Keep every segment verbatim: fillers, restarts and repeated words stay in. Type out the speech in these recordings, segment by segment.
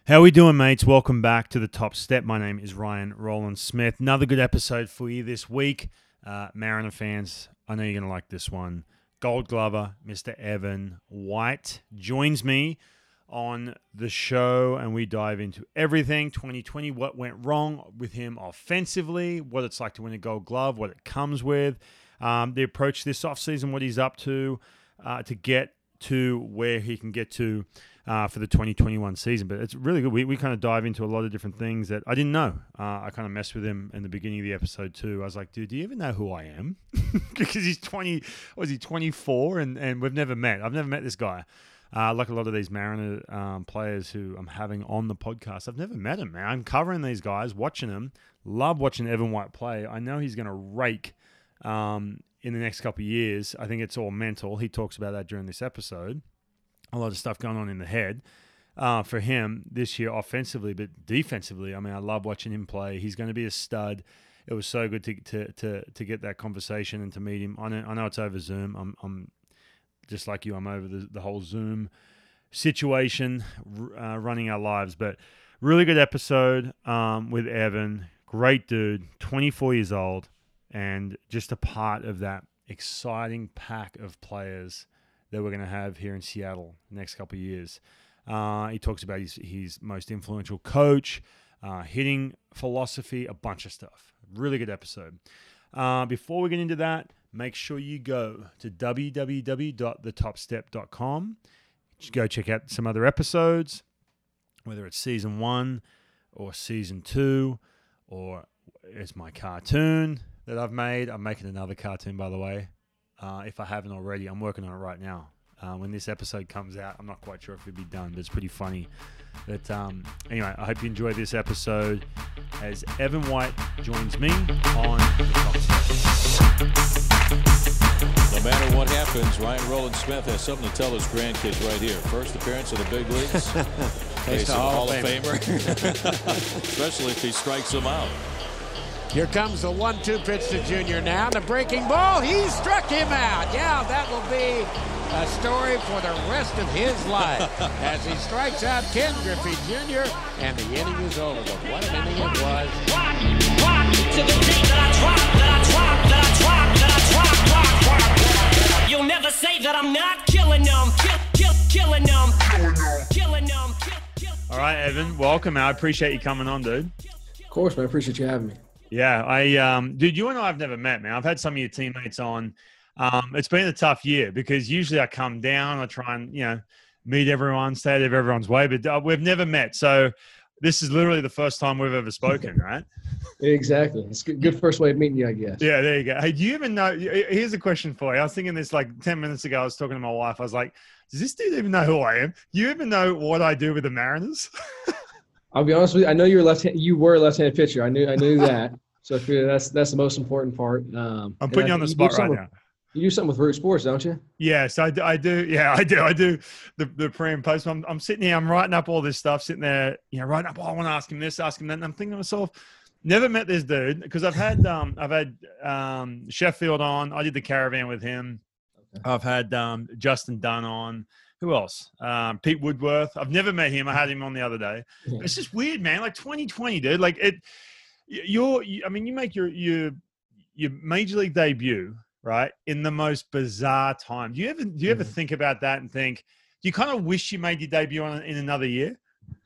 How we doing, mates? Welcome back to The Top Step. My name is Ryan Roland Smith. Another good episode for you this week. Uh, Mariner fans, I know you're going to like this one. Gold Glover, Mister Evan White, joins me on the show, and we dive into everything twenty twenty, what went wrong with him offensively, what it's like to win a Gold Glove, what it comes with, um, the approach this offseason, what he's up to uh, to get to where he can get to Uh, for the twenty twenty-one season. But it's really good. We we kind of dive into a lot of different things that I didn't know. Uh, I kind of messed with him in the beginning of the episode too. I was like, dude, do you even know who I am? Because he's twenty, what was he, twenty-four? And, and we've never met. I've never met this guy. Uh, like a lot of these Mariner um, players who I'm having on the podcast. I've never met him, man. I'm covering these guys, watching them. Love watching Evan White play. I know he's going to rake um, in the next couple of years. I think it's all mental. He talks about that during this episode. A lot of stuff going on in the head uh, for him this year offensively, but defensively, I mean, I love watching him play. He's going to be a stud. It was so good to to to, to get that conversation and to meet him. I know, I know it's over Zoom. I'm I'm just like you. I'm over the, the whole Zoom situation, uh, running our lives. But really good episode um, with Evan. Great dude, twenty-four years old, and just a part of that exciting pack of players that we're going to have here in Seattle next couple of years. Uh, he talks about his, his most influential coach, uh, hitting philosophy, a bunch of stuff. Really good episode. Uh, before we get into that, make sure you go to w w w dot the top step dot com. Go check out some other episodes, whether it's season one or season two, or it's my cartoon that I've made. I'm making another cartoon, by the way. Uh, if I haven't already, I'm working on it right now. Uh, when this episode comes out, I'm not quite sure if it'll be done, but it's pretty funny. But um, anyway, I hope you enjoy this episode as Evan White joins me on the Top Step. No matter what happens, Ryan Roland Smith has something to tell his grandkids right here. First appearance in the big leagues. Face of a Hall of Famer. Especially if he strikes them out. Here comes the one two pitch to Junior now. The breaking ball. He struck him out. Yeah, that will be a story for the rest of his life as he strikes out Ken Griffey Junior And the inning is over. But what an inning it was. Rock, rock to the beat that I drop, that I drop, that I drop, that I drop, rock, rock, rock. You'll never say that I'm not killing them. Kill, kill, killing them. Killing them. Kill, kill. All right, Evan, welcome. I appreciate you coming on, dude. Of course, man. I appreciate you having me. Yeah, I, um, dude, you and I have never met, man. I've had some of your teammates on. Um, it's been a tough year because usually I come down, I try and, you know, meet everyone, stay out of everyone's way, but uh, we've never met. So this is literally the first time we've ever spoken, right? Exactly. It's a good first way of meeting you, I guess. Yeah, there you go. Hey, do you even know? Here's a question for you. I was thinking this like ten minutes ago. I was talking to my wife. I was like, does this dude even know who I am? Do you even know what I do with the Mariners? I'll be honest with you. I know you're left. You were a left-handed pitcher. I knew. I knew that. So I feel that's that's the most important part. Um, I'm putting you on the you spot right with, now. You do something with Root Sports, don't you? Yes, I do. I do. Yeah, I do. I do the the pre and post. I'm, I'm sitting here. I'm writing up all this stuff. Sitting there, you know, writing up. Oh, I want to ask him this, ask him that. And I'm thinking to myself, never met this dude because I've had um I've had um Sheffield on. I did the Caravan with him. Okay. I've had um Justin Dunn on. Who else? Um, Pete Woodworth. I've never met him. I had him on the other day. Yeah. It's just weird, man. Like twenty twenty, dude. Like it. You're. You, I mean, you make your your your major league debut, right, in the most bizarre time. Do you ever do you ever mm-hmm. think about that and think? Do you kind of wish you made your debut on in another year?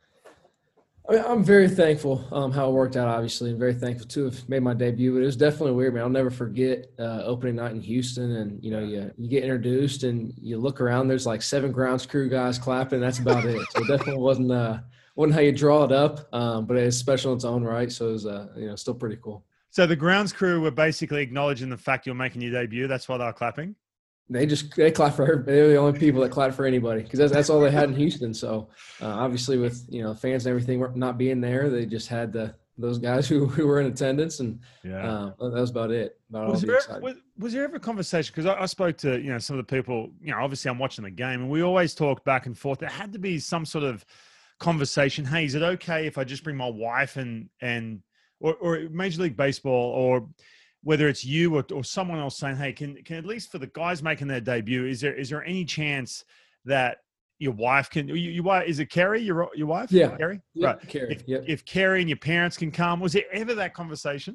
I mean, I'm very thankful um, how it worked out, obviously, and very thankful to have made my debut. But it was definitely weird, man. I'll never forget uh, opening night in Houston, and you know, you you get introduced and you look around. There's like seven grounds crew guys clapping. That's about it. So it definitely wasn't uh, wasn't how you draw it up, um, but it's special in its own right. So it was uh, you know still pretty cool. So the grounds crew were basically acknowledging the fact you're making your debut. That's why they were clapping. They just they clap for everybody. They're the only people that clap for anybody because that's that's all they had in Houston. So uh, obviously with you know fans and everything not being there, they just had the those guys who, who were in attendance, and yeah, uh, that was about it. About was, all there, the was, was there ever a conversation? Because I, I spoke to you know some of the people. You know, obviously I'm watching the game, and we always talk back and forth. There had to be some sort of conversation. Hey, is it okay if I just bring my wife and and or, or Major League Baseball or whether it's you or, or someone else saying, hey, can can at least for the guys making their debut, is there is there any chance that your wife can, you, your wife, is it Kerry, your, your wife? Yeah. Kerry? Yep, Right. Kerry. If, Yep. if Kerry and your parents can come, was there ever that conversation?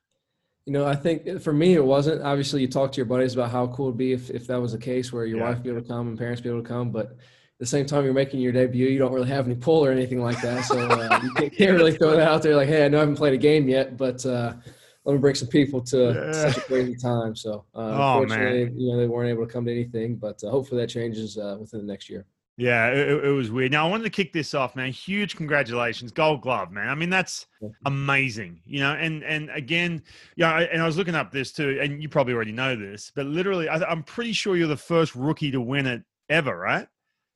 You know, I think for me, it wasn't. Obviously, you talk to your buddies about how cool it'd be if, if that was the case where your Yeah. wife be able to come and parents be able to come. But at the same time, you're making your debut. You don't really have any pull or anything like that. So uh, you can't, can't really throw that out there like, hey, I know I haven't played a game yet, but uh, let me bring some people to Yeah. such a crazy time. So uh, Oh, unfortunately, man. you know, they weren't able to come to anything, but uh, hopefully that changes uh, within the next year. Yeah, it, it was weird. Now, I wanted to kick this off, man. Huge congratulations. Gold glove, man. I mean, that's amazing, you know, and, and again, yeah, I, and I was looking up this too, and you probably already know this, but literally, I, I'm pretty sure you're the first rookie to win it ever, right?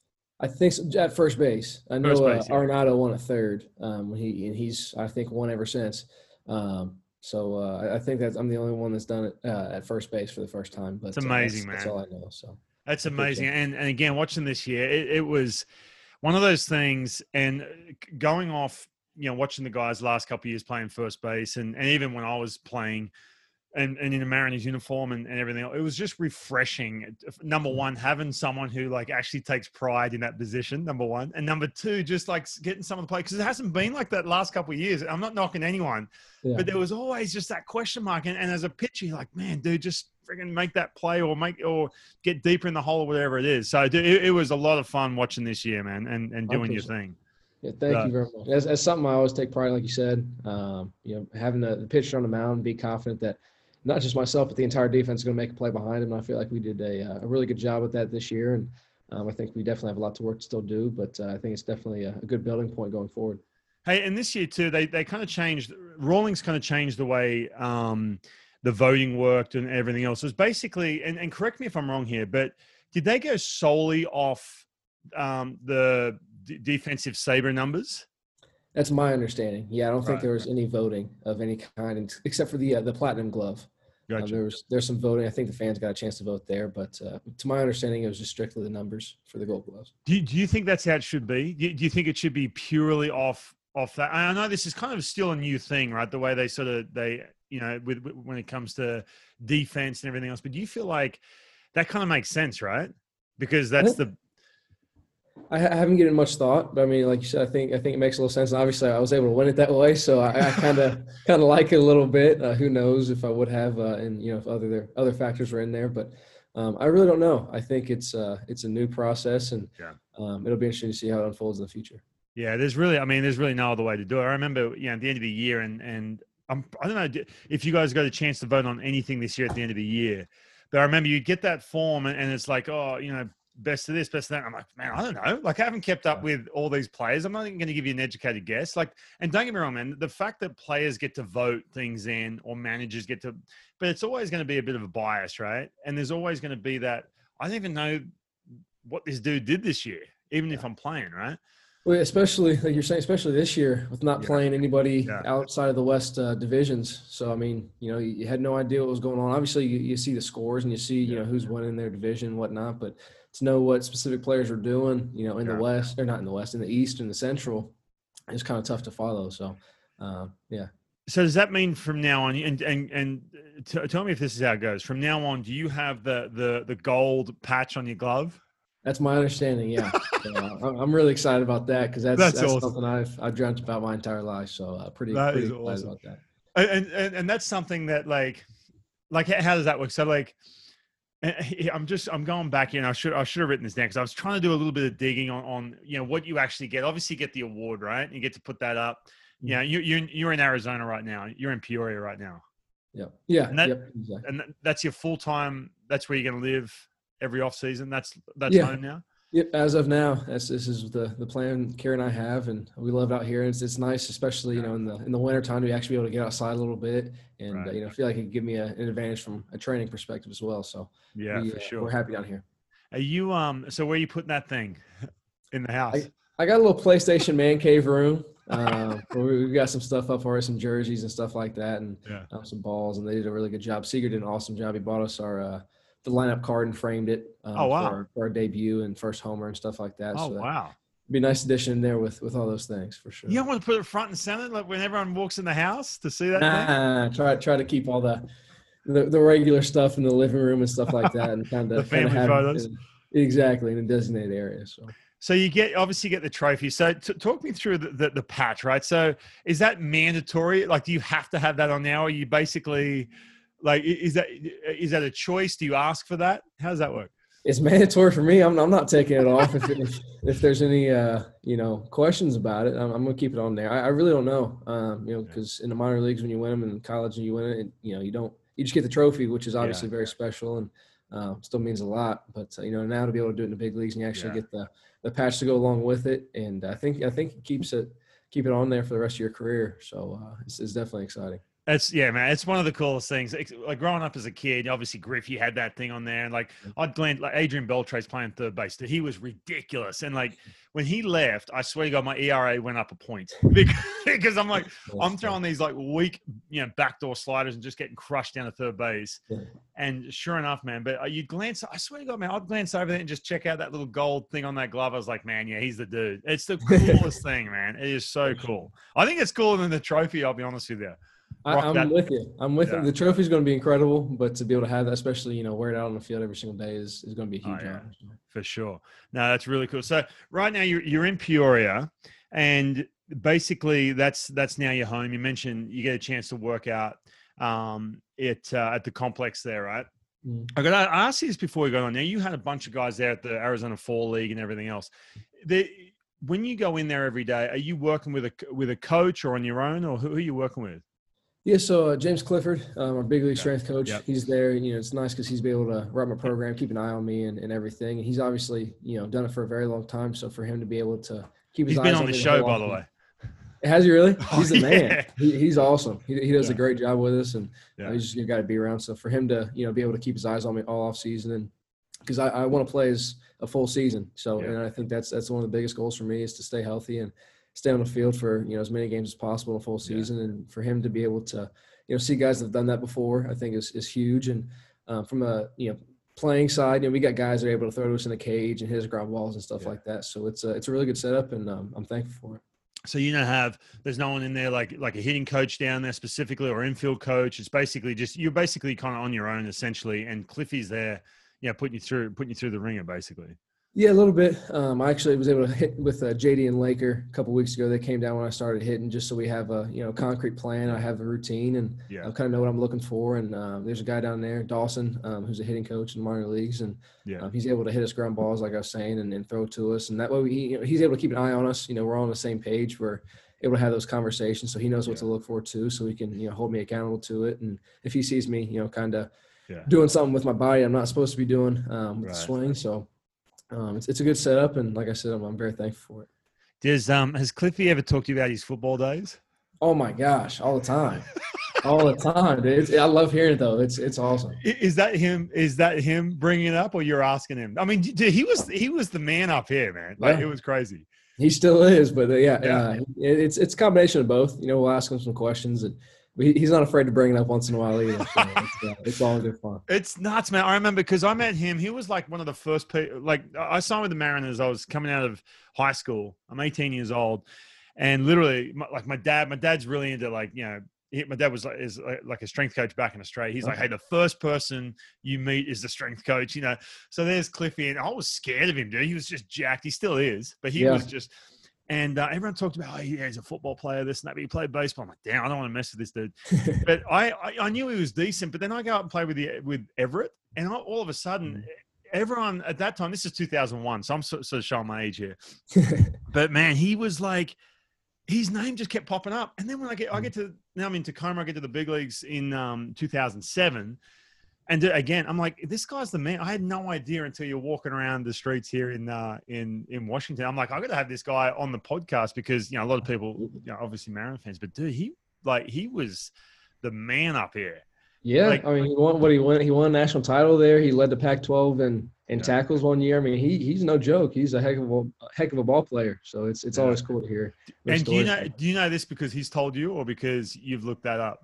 I think so, at first base. I know First base, uh, yeah. Arenado won a third. Um, he and he's I think won ever since. Um, so uh, I think that I'm the only one that's done it uh, at first base for the first time. But It's amazing, uh, that's, man. That's all I know. So That's I appreciate amazing. it. And and again, watching this year, it, it was one of those things. And going off, you know, watching the guys last couple of years playing first base, and, and even when I was playing, and, and in a Mariners uniform and, and everything else, it was just refreshing. Number one, having someone who like actually takes pride in that position. Number one, and number two, just like getting someone to play, because it hasn't been like that last couple of years. I'm not knocking anyone, Yeah. but there was always just that question mark. And, and as a pitcher, you're like, man, dude, just freaking make that play or make or get deeper in the hole or whatever it is. So dude, it, it was a lot of fun watching this year, man, and, and doing your thing. Yeah, thank Uh, you very much. As, as something I always take pride, like you said, um, you know, having the, the pitcher on the mound, be confident that not just myself, but the entire defense is going to make a play behind him. And I feel like we did a, a really good job with that this year. And um, I think we definitely have a lot to work to still do, but uh, I think it's definitely a, a good building point going forward. Hey, and this year too, they they kind of changed. Rawlings kind of changed the way um, the voting worked and everything else. It was basically, and, and correct me if I'm wrong here, but did they go solely off um, the d- defensive saber numbers? That's my understanding. Yeah, I don't think Right. there was any voting of any kind, except for the uh, the platinum glove. Um, Gotcha. there was there's some voting. I think the fans got a chance to vote there, but uh, to my understanding, it was just strictly the numbers for the Gold Gloves. Do you, do you think that's how it should be? Do you, do you think it should be purely off off that? I know this is kind of still a new thing, right? The way they sort of they you know with, with when it comes to defense and everything else. But do you feel like that kind of makes sense, right? Because that's the I ha- haven't given it much thought, but I mean, like you said, I think I think it makes a little sense. And obviously, I was able to win it that way, so I kind of kind of like it a little bit. Uh, who knows if I would have, uh, and you know, if other other factors were in there, but um, I really don't know. I think it's uh, it's a new process, and Yeah. um, it'll be interesting to see how it unfolds in the future. Yeah, there's really, I mean, there's really no other way to do it. I remember, you know, at the end of the year, and and I'm, I don't know if you guys got a chance to vote on anything this year at the end of the year, but I remember you get that form, and, and it's like, oh, you know, best of this, best of that. I'm like, man, I don't know. Like, I haven't kept up with all these players. I'm not even going to give you an educated guess. Like, and don't get me wrong, man, the fact that players get to vote things in or managers get to, but it's always going to be a bit of a bias, right? And there's always going to be that, I don't even know what this dude did this year, even if I'm playing, right? Well, especially like you're saying, especially this year with not Yeah. playing anybody Yeah. outside of the West uh, divisions. So I mean, you know, you, you had no idea what was going on. Obviously, you, you see the scores and you see, you know, who's winning their division, and whatnot. But to know what specific players are doing, you know, in Yeah. the West or not in the West, in the East and the Central, is kind of tough to follow. So, uh, yeah. So does that mean from now on, and and and t- tell me if this is how it goes. From now on, do you have the the the gold patch on your glove? That's my understanding. Yeah, so, uh, I'm- I'm really excited about that because that's That's that's, awesome. something I've I've dreamt about my entire life. So uh, pretty That pretty is excited awesome. about that. And, and and that's something that like like how does that work? So like eh, I'm just I'm going back in. I should I should have written this down because I was trying to do a little bit of digging on on you know what you actually get. Obviously, you get the award, right? You get to put that up. You know, you you're in, you're in Arizona right now. You're in Peoria right now, Yeah, yeah, And that- yep, exactly. and that- that's your full time. That's where you're going to live every off season. That's that's Yeah. home now. Yep, as of now, that's this is the the plan Kara and I have, and we love it out here. It's it's nice, especially you know in the in the winter time to actually be able to get outside a little bit, and Right. uh, you know feel like it can give me a, an advantage from a training perspective as well. So Yeah, we, for uh, sure. we're happy down here. Are you um? So where are you putting that thing in the house? I got a little PlayStation man cave room. Um, where we, we've got some stuff up for us, some jerseys and stuff like that, and Yeah. um, some balls. And they did a really good job. Seeger did an awesome job. He bought us our uh, the lineup card and framed it. Um, Oh, wow. For our, for our debut and first homer and stuff like that. Oh so wow! it'd be a nice addition in there with with all those things for sure. You don't want to put it front and center, like when everyone walks in the house to see that thing. Nah, try try to keep all the, the the regular stuff in the living room and stuff like that, and kind The of kind family of have photos. it, exactly in a designated area. So So you get obviously you get the trophy. So t- talk me through the, the the patch, right? So is that mandatory? Like, do you have to have that on now? Or are you basically like is that is that a choice? Do you ask for that? How does that work? It's mandatory for me. I'm I'm not taking it off. If if, if there's any uh you know questions about it, I'm, I'm gonna keep it on there. I, I really don't know. Um, you know, because in the minor leagues when you win them, and in college when you win it, you know, you don't you just get the trophy, which is obviously yeah. very special and uh, still means a lot. But uh, you know, now to be able to do it in the big leagues and you actually yeah. get the the patch to go along with it, and I think I think it keeps it keep it on there for the rest of your career. So uh, it's, it's definitely exciting. It's yeah, man. It's one of the coolest things. Like growing up as a kid, obviously Griff, you had that thing on there, and like I'd glance like Adrian Beltre's playing third base. That he was ridiculous, and like when he left, I swear to God, my E R A went up a point because, because I'm like I'm throwing these like weak, you know, backdoor sliders and just getting crushed down to third base. Yeah. And sure enough, man. But you glance, I swear to God, man, I'd glance over there and just check out that little gold thing on that glove. I was like, man, yeah, he's the dude. It's the coolest thing, man. It is so cool. I think it's cooler than the trophy. I'll be honest with you. I, I'm that. with you. I'm with yeah. you. The trophy is going to be incredible, but to be able to have that, especially, you know, wear it out on the field every single day is, is going to be a huge oh, yeah. honor. For sure. No, that's really cool. So right now you're, you're in Peoria, and basically that's that's now your home. You mentioned you get a chance to work out um, it, uh, at the complex there, right? Mm. I got to ask you this before we go on. Now, you had a bunch of guys there at the Arizona Fall League and everything else. The, when you go in there every day, are you working with a, with a coach or on your own, or who are you working with? Yeah, so uh, James Clifford, um, our big league strength coach, yep. he's there. You know, it's nice because he's been able to run my program, keep an eye on me and, and everything. And he's obviously, you know, done it for a very long time. So for him to be able to keep his he's eyes been on, on the show, by the way. Has he really? He's oh, the man. Yeah. He, he's awesome. He, he does yeah. a great job with us, and yeah. uh, he's just got to be around. So for him to, you know, be able to keep his eyes on me all off season, and because I, I want to play as a full season. So, yeah. and I think that's that's one of the biggest goals for me is to stay healthy and stay on the field for, you know, as many games as possible in a full season. Yeah. And for him to be able to, you know, see guys that have done that before, I think is, is huge. And um, from a, you know, playing side, you know, we got guys that are able to throw to us in the cage and hit us ground balls and stuff yeah. like that. So it's a, it's a really good setup, and um, I'm thankful for it. So you don't have, there's no one in there like like a hitting coach down there specifically, or infield coach. It's basically just, you're basically kind of on your own essentially, and Cliffy's there, yeah, putting you through, putting you through the ringer basically. Yeah, a little bit. Um, I actually was able to hit with uh, J D and Laker a couple weeks ago. They came down when I started hitting, just so we have a, you know, concrete plan. I have a routine, and yeah. I kind of know what I'm looking for. And um, there's a guy down there, Dawson, um, who's a hitting coach in the minor leagues, and yeah. um, he's able to hit us ground balls, like I was saying, and, and throw to us. And that way, we, you know, he's able to keep an eye on us. You know, we're all on the same page. We're able to have those conversations, so he knows what yeah. to look for too, so he can, you know, hold me accountable to it. And if he sees me, you know, kind of yeah. doing something with my body I'm not supposed to be doing um, with right. the swing, so. Um, it's it's a good setup, and like I said, I'm, I'm very thankful for it. Does um has Cliffy ever talked to you about his football days? Oh my gosh, all the time, all the time. Dude. It's, I love hearing it though. It's it's awesome. Is that him? Is that him bringing it up, or you're asking him? I mean, dude, he was he was the man up here, man. Like yeah. it was crazy. He still is, but uh, yeah, yeah. Uh, it, it's it's a combination of both. You know, we'll ask him some questions, and he's not afraid to bring it up once in a while either. So it's, uh, it's all good fun. It's nuts, man. I remember because I met him. He was like one of the first people. Like I signed with the Mariners. I was coming out of high school. I'm eighteen years old, and literally, my, like my dad. My dad's really into like you know. He, my dad was like, is like a strength coach back in Australia. He's okay. like, hey, the first person you meet is the strength coach. You know. So there's Cliffy, and I was scared of him, dude. He was just jacked. He still is, but he yeah. was just. And uh, everyone talked about, oh, yeah, he's a football player, this and that. But he played baseball. I'm like, damn, I don't want to mess with this dude. But I, I, I knew he was decent. But then I go out and play with the with Everett, and I, all of a sudden, everyone at that time, this is two thousand one, so I'm sort, sort of showing my age here. But man, he was like, his name just kept popping up. And then when I get, I get to now I'm in Tacoma, I get to the big leagues in um, two thousand seven. And again, I'm like, this guy's the man. I had no idea until you're walking around the streets here in uh, in in Washington. I'm like, I got to have this guy on the podcast because you know a lot of people, you know, obviously Mariner fans, but dude, he like he was the man up here. Yeah, like, I mean, he won what he won. He won a national title there. He led the Pac twelve in in yeah. tackles one year. I mean, he he's no joke. He's a heck of a, a heck of a ball player. So it's it's yeah. always cool to hear. And do you know do you know this because he's told you or because you've looked that up?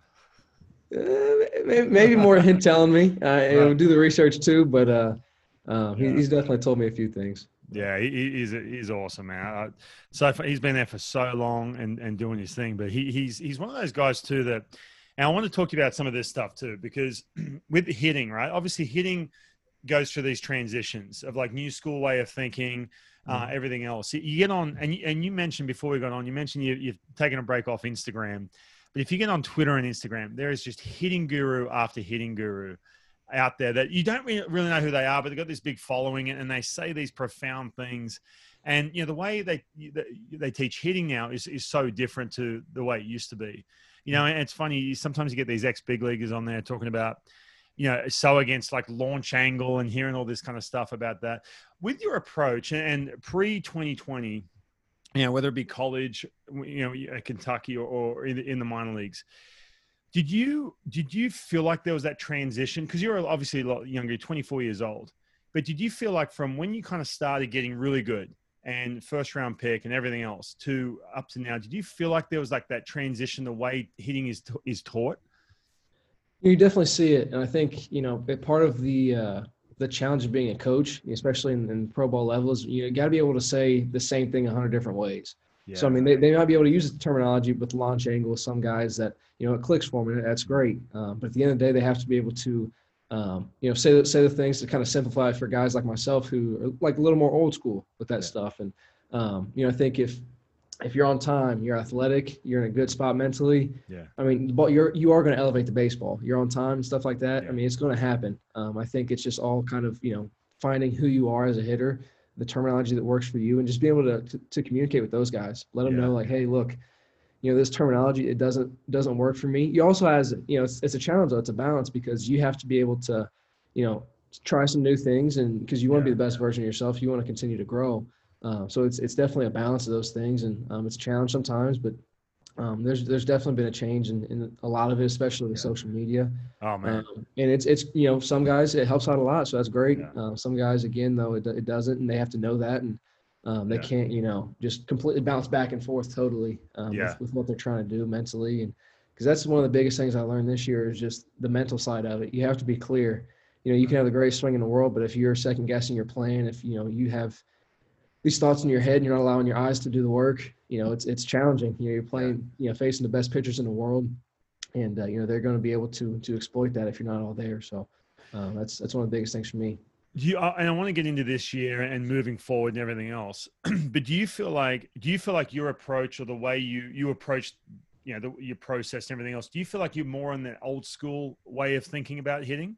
Uh, maybe more him telling me. Uh, right. I'll do the research too, but uh, uh, he, yeah. he's definitely told me a few things. Yeah, he, he's he's awesome, man. Uh, so he's been there for so long and, and doing his thing, but he he's he's one of those guys too that. And I want to talk to you about some of this stuff too, because with hitting, right? Obviously, hitting goes through these transitions of like new school way of thinking, uh, mm-hmm. everything else. You get on, and you, and you mentioned before we got on, you mentioned you, you've taken a break off Instagram, but if you get on Twitter and Instagram, there is just hitting guru after hitting guru out there that you don't really know who they are, but they've got this big following and they say these profound things. And, you know, the way they they teach hitting now is, is so different to the way it used to be. You know, and it's funny, sometimes you get these ex-big leaguers on there talking about, you know, so against like launch angle and hearing all this kind of stuff about that. With your approach and pre twenty twenty, you know, whether it be college, you know, at Kentucky or, or in, the, in the minor leagues, did you did you feel like there was that transition? Because you're obviously a lot younger, twenty-four years old. But did you feel like from when you kind of started getting really good and first round pick and everything else to up to now, did you feel like there was like that transition, the way hitting is is taught? You definitely see it. And I think, you know, part of the uh, the challenge of being a coach, especially in, in pro ball levels, you got to be able to say the same thing a hundred different ways. Yeah. So, I mean, they, they might be able to use the terminology with launch angle with some guys that, you know, it clicks for them, and that's great. Um, but at the end of the day, they have to be able to, um, you know, say the, say the things to kind of simplify for guys like myself who are like a little more old school with that yeah. stuff. And, um, you know, I think if if you're on time, you're athletic, you're in a good spot mentally. Yeah. I mean, but you're you are going to elevate the baseball. You're on time and stuff like that. Yeah. I mean, it's going to happen. Um, I think it's just all kind of, you know, finding who you are as a hitter, the terminology that works for you, and just being able to to, to communicate with those guys. Let them yeah. know, like, hey, look, you know, this terminology, it doesn't doesn't work for me. You also has, you know, it's, it's a challenge, though. It's a balance because you have to be able to, you know, try some new things, and because you want to yeah. be the best version of yourself, you want to continue to grow. Uh, so it's it's definitely a balance of those things, and um, it's a challenge sometimes, but um, there's there's definitely been a change in, in a lot of it, especially with yeah. social media. Oh man! Um, and it's it's you know, some guys it helps out a lot, so that's great. Yeah. Uh, some guys again though it it doesn't, and they have to know that, and um, they yeah. can't you know just completely bounce back and forth totally um, yeah. with, with what they're trying to do mentally, and because that's one of the biggest things I learned this year is just the mental side of it. You have to be clear. You know, you can have the greatest swing in the world, but if you're second guessing your plan, if you know you have these thoughts in your head and you're not allowing your eyes to do the work, you know, it's, it's challenging. You know, you're playing, you know, facing the best pitchers in the world, and, uh, you know, they're going to be able to, to exploit that if you're not all there. So uh, that's, that's one of the biggest things for me. Do you, and I want to get into this year and moving forward and everything else, but do you feel like, do you feel like your approach or the way you, you approach, you know, the, your process and everything else, do you feel like you're more on the old school way of thinking about hitting?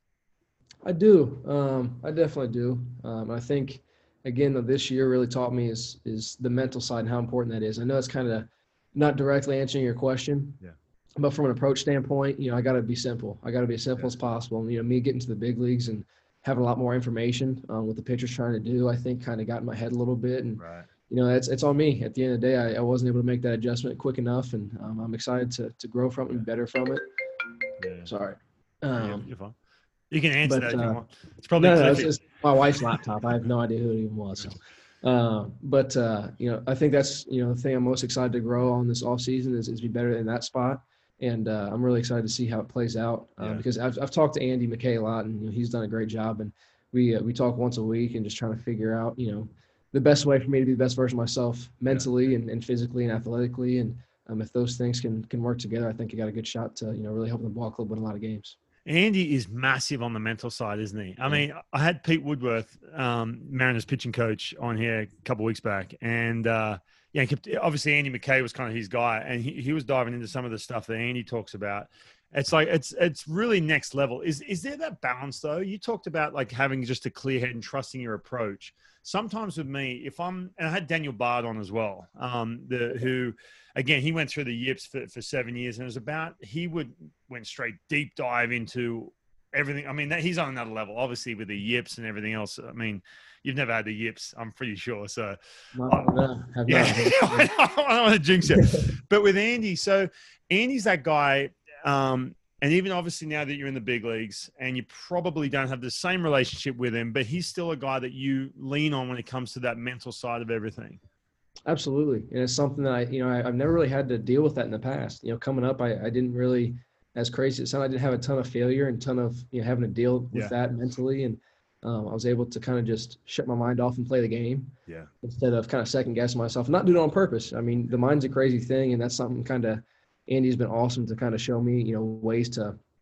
I do. Um, I definitely do. Um, I think, again, though, this year really taught me is is the mental side and how important that is. I know it's kind of not directly answering your question, yeah. but from an approach standpoint, you know, I got to be simple. I got to be as simple yeah. as possible. And, you know, me getting to the big leagues and having a lot more information on um, what the pitcher's trying to do, I think kind of got in my head a little bit. And, right. you know, it's it's on me. At the end of the day, I, I wasn't able to make that adjustment quick enough, and um, I'm excited to to grow from it and be better from it. Yeah. Sorry. Um, You're fine. You can answer but, that if uh, you want. It's probably no, no, it's just my wife's laptop. I have no idea who it even was. So. Uh, but, uh, you know, I think that's, you know, the thing I'm most excited to grow on this off season is, is be better in that spot. And uh, I'm really excited to see how it plays out uh, yeah. because I've, I've talked to Andy McKay a lot, and you know, he's done a great job. And we uh, we talk once a week and just trying to figure out, you know, the best way for me to be the best version of myself mentally yeah. and, and physically and athletically. And um, if those things can can work together, I think you got a good shot to, you know, really help the ball club win a lot of games. Andy is massive on the mental side, isn't he? I mean, I had Pete Woodworth, um, Mariners pitching coach, on here a couple of weeks back. And, uh, yeah, obviously Andy McKay was kind of his guy. And he, he was diving into some of the stuff that Andy talks about. It's like, it's it's really next level. Is is there that balance, though? You talked about, like, having just a clear head and trusting your approach. Sometimes with me, if I'm – and I had Daniel Bard on as well, um, the who – again, he went through the yips for, for seven years, and it was about he would went straight deep dive into everything. I mean, that, he's on another level, obviously, with the yips and everything else. I mean, you've never had the yips, I'm pretty sure. So, no, no, have yeah, I don't want to jinx it. But with Andy, so Andy's that guy, um, and even obviously now that you're in the big leagues, and you probably don't have the same relationship with him, but he's still a guy that you lean on when it comes to that mental side of everything. Absolutely. And it's something that I, you know, I, I've never really had to deal with that in the past. You know, coming up, I, I didn't really, as crazy as it sounded, I didn't have a ton of failure and ton of, you know, having to deal with yeah. that mentally. And um, I was able to kind of just shut my mind off and play the game. Yeah. Instead of kind of second guessing myself, not doing it on purpose. I mean, the mind's a crazy thing. And that's something kind of, Andy's been awesome to kind of show me, you know, ways to,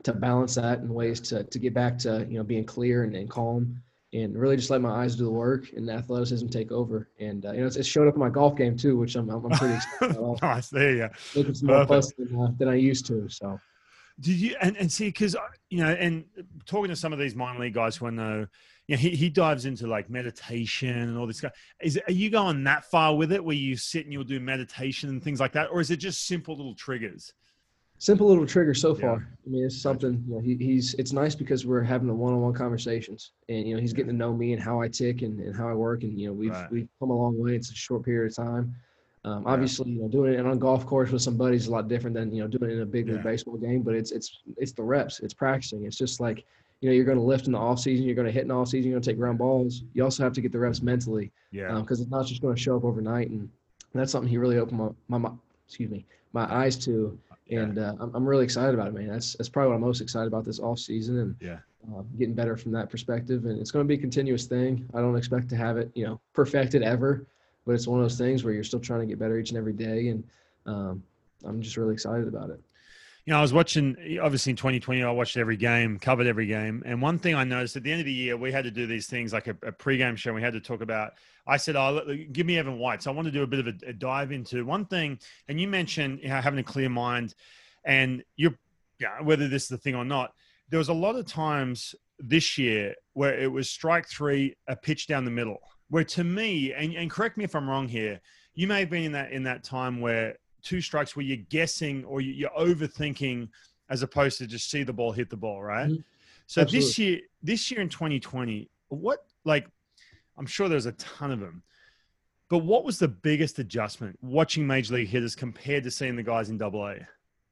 to balance that and ways to to get back to, you know, being clear and, and calm, and really just let my eyes do the work and the athleticism take over. And uh, you know, it's, it showed up in my golf game too, which I'm I'm pretty excited about. Nice, there you go. Making some more putts than, uh, than I used to. So. Did you and, and see, because you know, and talking to some of these minor league guys who I know, you know, he, he dives into like meditation and all this stuff. Is are you going that far with it, where you sit and you'll do meditation and things like that, or is it just simple little triggers? Simple little triggers so far. Yeah. I mean, it's something. You know, he, he's. It's nice because we're having the one-on-one conversations, and you know, he's getting to know me and how I tick and, and how I work, and you know, we've Right. we've come a long way. It's a short period of time. Um, Yeah. obviously, you know, doing it on a golf course with some buddies is a lot different than, you know, doing it in a big league Yeah. baseball game. But it's it's it's the reps. It's practicing. It's just like, you know, you're going to lift in the off season. You're going to hit in the off season. You're going to take ground balls. You also have to get the reps mentally, Yeah. because um, it's not just going to show up overnight. And that's something he really opened my my, my excuse me my eyes to. Yeah. And uh, I'm I'm really excited about it, man. That's that's probably what I'm most excited about this off season, and Yeah. uh, getting better from that perspective. And it's going to be a continuous thing. I don't expect to have it, you know, perfected ever. But it's one of those things where you're still trying to get better each and every day, and um, I'm just really excited about it. You know, I was watching, obviously in twenty twenty, I watched every game, covered every game. And one thing I noticed at the end of the year, we had to do these things like a, a pregame show. And we had to talk about, I said, oh, give me Evan White. So I want to do a bit of a, a dive into one thing. And you mentioned, you know, having a clear mind, and you're, yeah, whether this is the thing or not, there was a lot of times this year where it was strike three, a pitch down the middle. Where to me, and, and correct me if I'm wrong here, you may have been in that in that time where two strikes where you're guessing or you, you're overthinking as opposed to just see the ball, hit the ball, right? Mm-hmm. So Absolutely. this year, this year in twenty twenty, what, like, I'm sure there's a ton of them, but what was the biggest adjustment watching major league hitters compared to seeing the guys in Double A?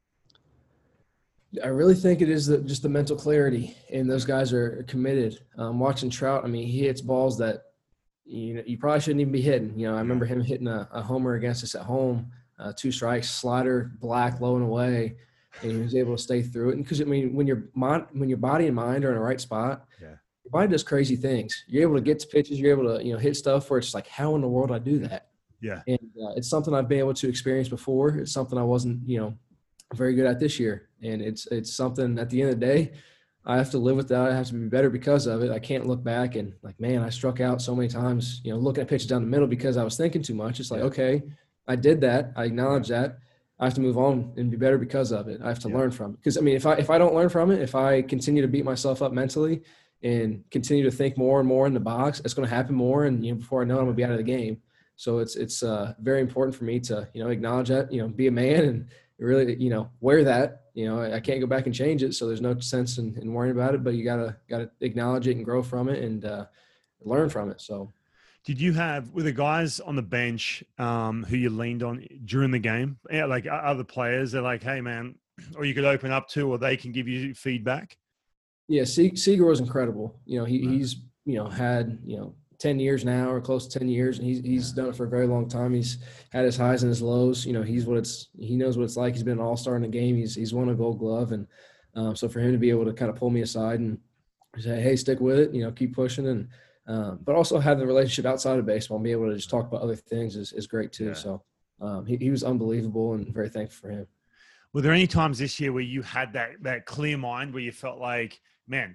I really think it is the, just the mental clarity, and those guys are committed. Um, watching Trout, I mean, he hits balls that, you know, you probably shouldn't even be hitting. You know, I remember him hitting a, a homer against us at home, uh, two strikes, slider, black, low and away, and he was able to stay through it. And because I mean, when your mind, when your body and mind are in the right spot, Yeah. your body does crazy things. You're able to get to pitches. You're able to, you know, hit stuff where it's like, how in the world did I do that? Yeah. And uh, it's something I've been able to experience before. It's something I wasn't, you know, very good at this year. And it's it's something at the end of the day, I have to live with that. I have to be better because of it. I can't look back and like, man, I struck out so many times, you know, looking at pitches down the middle because I was thinking too much. It's like, Yeah. okay, I did that. I acknowledge that. I have to move on and be better because of it. I have to Yeah. learn from it. Because I mean, if I if I don't learn from it, if I continue to beat myself up mentally and continue to think more and more in the box, it's going to happen more. And you know, before I know it, I'm going to be out of the game. So it's it's uh, very important for me to, you know, acknowledge that, you know, be a man and really, you know, wear that. You know, I can't go back and change it, so there's no sense in, in worrying about it. But you gotta gotta acknowledge it and grow from it and uh, learn from it. So, Did you have, were the guys on the bench um, who you leaned on during the game, yeah, like other players? They're like, hey man, or you could open up to, or they can give you feedback. yeah, Se- Seager was incredible. You know, he, he's you know had you know ten years now or close to ten years, and he's he's done it for a very long time. He's had his highs and his lows. You know, he's what it's he knows what it's like. He's been an all-star in the game. He's he's won a Gold Glove, and um, so for him to be able to kind of pull me aside and say, hey, stick with it. You know, keep pushing, and um, but also have the relationship outside of baseball and be able to just talk about other things is is great too. Yeah. So um, he he was unbelievable and very thankful for him. Were there any times this year where you had that that clear mind where you felt like, man,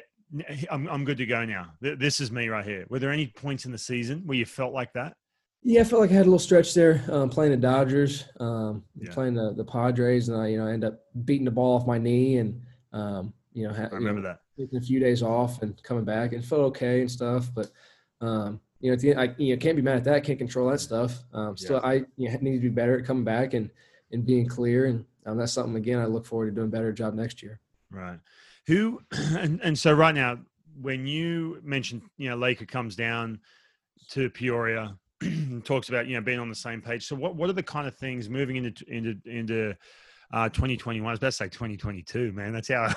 I'm I'm good to go now. This is me right here. Were there any points in the season where you felt like that? Yeah, I felt like I had a little stretch there um, playing the Dodgers, um, Yeah. playing the, the Padres, and I, you know, I end up beating the ball off my knee, and um, you know, ha- I remember you know, that. taking a few days off and coming back, and felt okay and stuff. But um, you know, at the end, I you know can't be mad at that. Can't control that stuff. Um, still, I you know, need to be better at coming back and and being clear, and um, that's something again I look forward to doing a better job next year. Right. Who and, and so right now, when you mentioned, you know, Laker comes down to Peoria and talks about, you know, being on the same page. So what, what are the kind of things moving into into into uh, twenty twenty-one? I was about to say twenty twenty-two, man. That's how.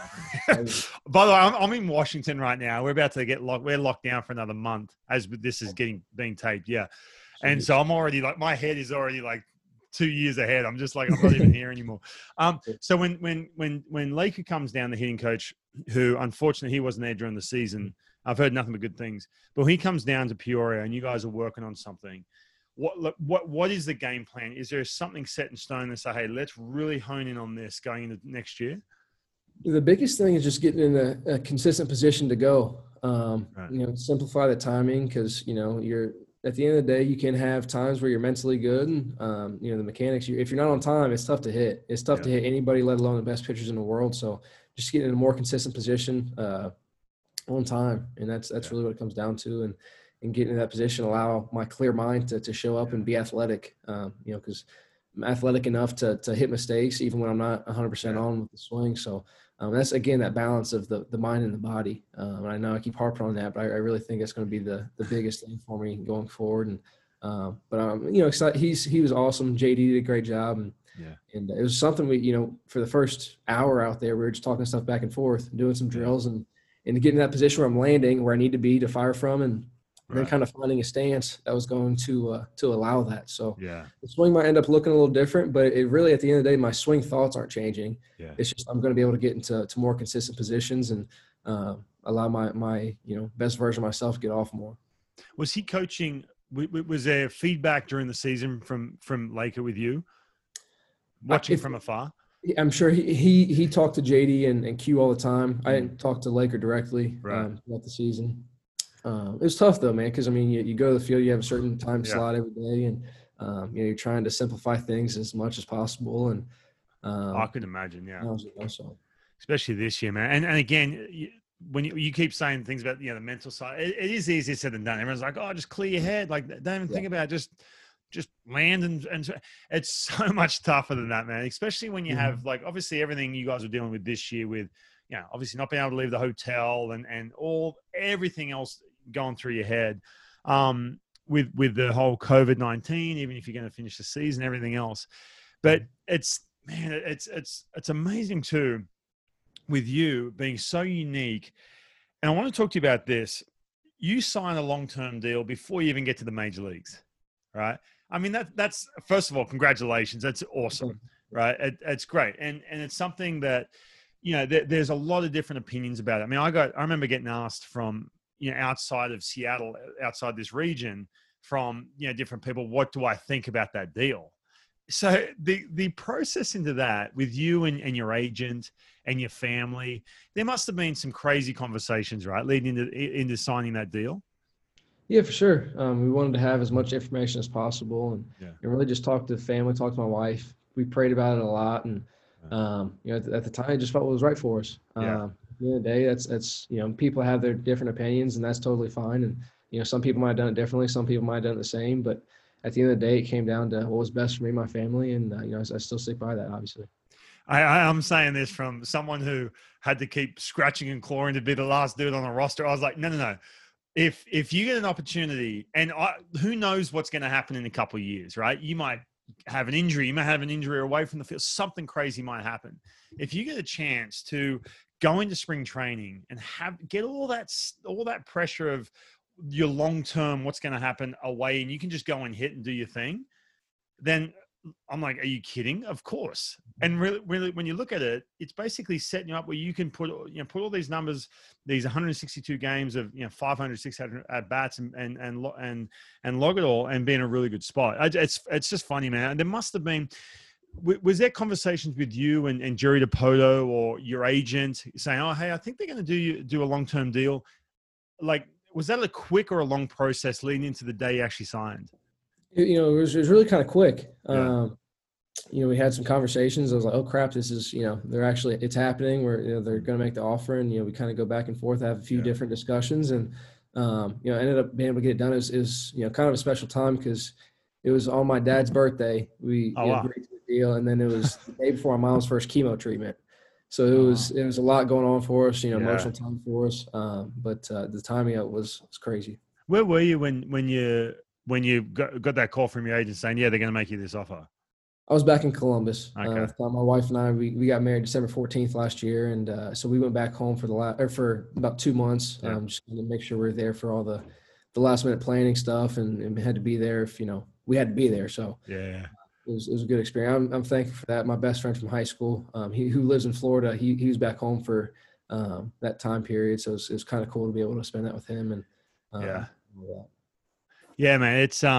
By the way, I'm, I'm in Washington right now. We're about to get locked. We're locked down for another month as this is getting being taped. Yeah, and so I'm already like my head is already like two years ahead. I'm just like, I'm not even here anymore. Um, so when, when, when, when Laker comes down, the hitting coach, who unfortunately he wasn't there during the season, I've heard nothing but good things, but when he comes down to Peoria and you guys are working on something, what, what, what is the game plan? Is there something set in stone that say, hey, let's really hone in on this going into next year? The biggest thing is just getting in a, a consistent position to go. Um, Right. You know, simplify the timing because, you know, you're at the end of the day, you can have times where you're mentally good. And, um, you know, the mechanics, you, if you're not on time, it's tough to hit. It's tough Yeah. to hit anybody, let alone the best pitchers in the world. So just getting in a more consistent position uh, on time. And that's that's Yeah. really what it comes down to. And and getting in that position, allow my clear mind to, to show up and be athletic, um, you know, because I'm athletic enough to to hit mistakes even when I'm not one hundred percent Yeah. on with the swing. So um, that's, again, that balance of the the mind and the body. Um, and I know I keep harping on that, but I, I really think that's going to be the the biggest thing for me going forward. And um, but I'm, you know, excited. He's he was awesome. J D did a great job, and Yeah. and it was something we, you know, for the first hour out there, we were just talking stuff back and forth, doing some drills, and and to get in that position where I'm landing, where I need to be to fire from, and and then Right. kind of finding a stance that was going to uh, to allow that. So Yeah. the swing might end up looking a little different, but it really, at the end of the day, my swing thoughts aren't changing. Yeah. It's just I'm going to be able to get into to more consistent positions and uh, allow my my you know best version of myself to get off more. Was he coaching? w- w- Was there feedback during the season from from Laker with you, watching if- from afar? I'm sure he he, he talked to J D and, and Q all the time. I didn't talk to Laker directly Right. um, throughout the season. Um, it was tough though, man, because I mean, you, you go to the field, you have a certain time Yeah. slot every day, and um, you know you're trying to simplify things as much as possible. And um, I could imagine, yeah. that was- that was so. Especially this year, man. And and again, you, when you, you keep saying things about you know the mental side, it, it is easier said than done. Everyone's like, "Oh, just clear your head. Like, don't even Yeah. think about it. Just just land and and it's so much tougher than that, man. Especially when you Mhm. have like obviously everything you guys are dealing with this year with, you know, obviously not being able to leave the hotel and and all everything else going through your head. Um, with with the whole COVID nineteen, even if you're going to finish the season, everything else. But it's man, it's it's it's amazing too. With you being so unique. And I want to talk to you about this. You sign a long-term deal before you even get to the major leagues, right? I mean, that that's, first of all, congratulations. That's awesome, right? It, it's great. And and it's something that, you know, there, there's a lot of different opinions about it. I mean, I got, I remember getting asked from, you know, outside of Seattle, outside this region from, you know, different people, what do I think about that deal? So the the process into that with you and, and your agent and your family, there must have been some crazy conversations, right, leading into into signing that deal. Yeah, for sure. Um, we wanted to have as much information as possible, and, Yeah. and really just talk to the family, talk to my wife. We prayed about it a lot, and um, you know, at the, at the time, it just felt what was right for us. Yeah. Um, at the end of the day, that's that's you know, people have their different opinions, and that's totally fine. And you know, some people might have done it differently, some people might have done it the same, but at the end of the day, it came down to what was best for me and my family, and uh, you know, I, I still stick by that, obviously. I, I'm saying this from someone who had to keep scratching and clawing to be the last dude on the roster. I was like, no, no, no. If if you get an opportunity, and I, who knows what's going to happen in a couple of years, right? You might have an injury. You might have an injury away from the field. Something crazy might happen. If you get a chance to go into spring training and have get all that all that pressure of your long term, what's going to happen away, and you can just go and hit and do your thing, then I'm like, are you kidding? Of course. And really, really, when you look at it, it's basically setting you up where you can put, you know, put all these numbers, these one hundred sixty-two games of, you know, five hundred, six hundred at bats and, and, and, and, and log it all and be in a really good spot. It's, it's just funny, man. And there must've been, was there conversations with you and, and Jerry DiPoto or your agent saying, oh, hey, I think they're going to do you do a long-term deal. Like, was that a quick or a long process leading into the day you actually signed? You know, it was, it was really kind of quick. Yeah. Um, you know, we had some conversations. I was like, oh crap, this is, you know, they're actually, it's happening where, you know, they're going to make the offer, and, you know, we kind of go back and forth, have a few Yeah. different discussions, and, um, you know, ended up being able to get it done. Is is, you know, kind of a special time because it was on my dad's birthday. We Oh, you know, wow. agreed to the deal. And then it was the day before my mom's first chemo treatment. So it was, it was a lot going on for us, you know, Yeah. emotional time for us. Um, but uh, the timing of it was, was crazy. Where were you when, when you, when you got, got that call from your agent saying, yeah, they're going to make you this offer? I was back in Columbus. Okay. Uh, at the time, my wife and I, we, we got married December fourteenth last year. And uh, so we went back home for the last, or for about two months, Yeah. um, just to make sure we we're there for all the, the last minute planning stuff, and, and had to be there if, you know, we had to be there. So Yeah. it was, it was a good experience. I'm, I'm thankful for that. My best friend from high school, um, he, who lives in Florida, he, he was back home for um, that time period. So it was, it was kind of cool to be able to spend that with him. And um, Yeah. all that. Yeah, man. It's, um,